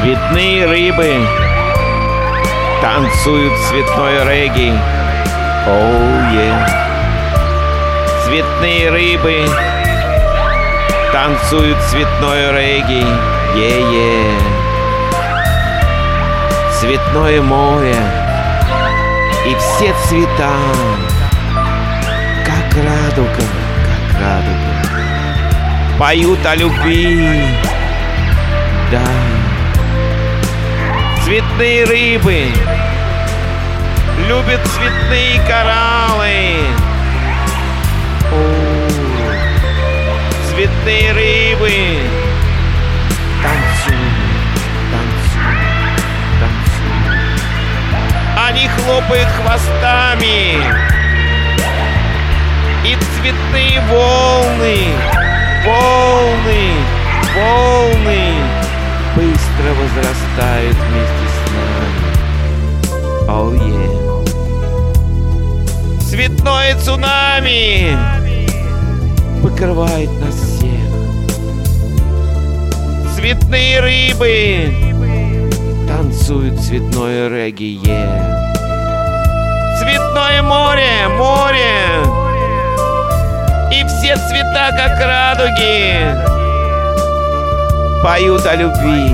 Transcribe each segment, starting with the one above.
Цветные рыбы танцуют цветной регги. Оу, Цветные рыбы танцуют цветной регги. Цветное море и все цвета, как радуга, поют о любви. Да. Цветные рыбы любят цветные кораллы. О, цветные рыбы танцуют. Они хлопают хвостами, и цветные волны быстро возрастают вместе с нами. Оу, Цветное цунами покрывает нас всех. Цветные рыбы танцуют цветное регги. Цветное море и все цвета, как радуги, поют о любви.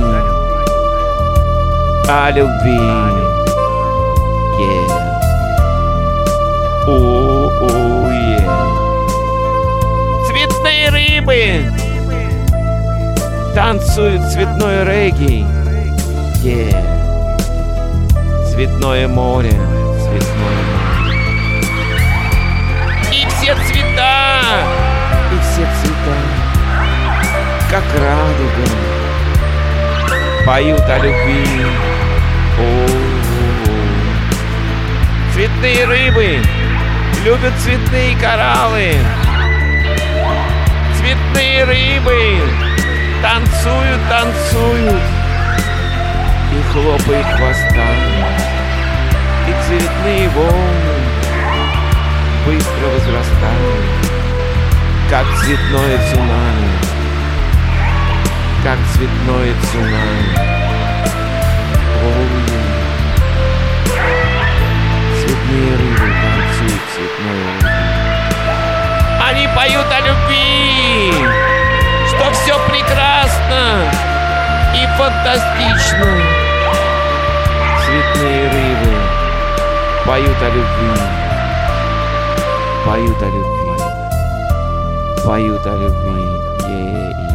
Цветные рыбы танцуют цветное регги. Цветное море. И все цвета, как радуга, поют о любви. Цветные рыбы любят цветные кораллы. Цветные рыбы танцуют и хлопают хвостами. И цветные волны быстро возрастают, как цветное цунами. Цветные рыбы танцуют цветное регги. Они поют о любви, что все прекрасно и фантастично. Цветные рыбы поют о любви. Поют о любви.